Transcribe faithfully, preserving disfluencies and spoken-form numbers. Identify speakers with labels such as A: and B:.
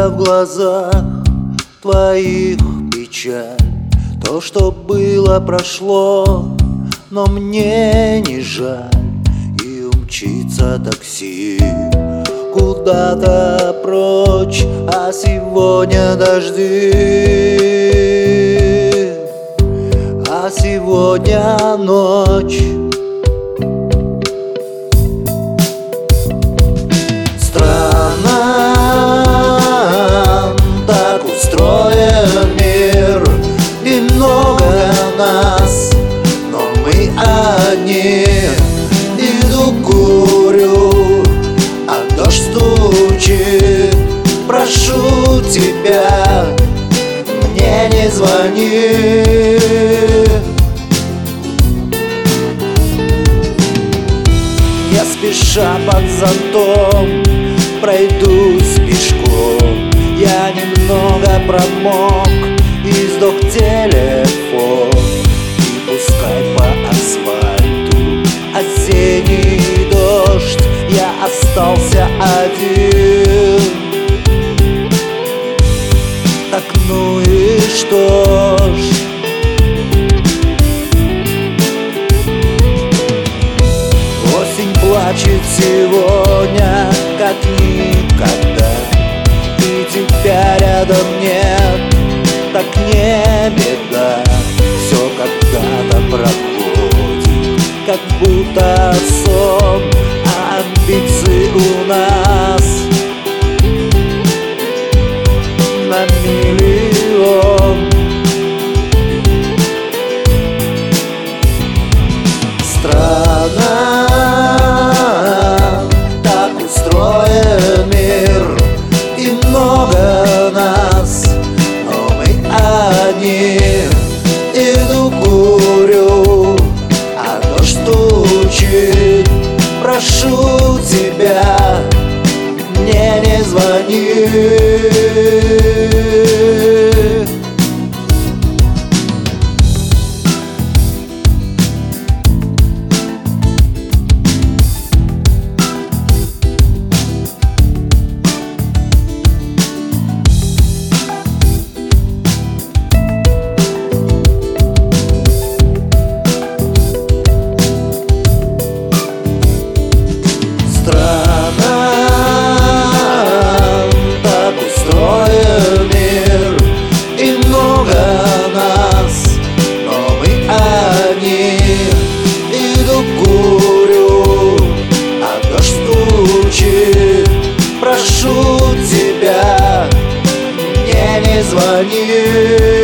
A: в глазах твоих печаль. То, что было, прошло, но мне не жаль. И умчится такси куда-то прочь, а сегодня дожди, а сегодня ночь. Странно так устроен мир, и много нас, но мы одни. Иду курю, а дождь стучит. Прошу тебя, мне не звони. Я спеша под зонтом пройдусь пешком. Я немного промок и сдох телефон. И пускай по асфальту осенний дождь, я остался один. Так ну и что ж? Осень плачет сегодня, как никогда. И тебя рядом нет, так не беда. Все когда-то проходит, как будто сон, а амбиции у нас на миллион. Странно так устроен мир, и много нас, но мы одни. Иду курю, а дождь стучит. Прошу тебя, мне не звони. Прошу тебя, мне не звони.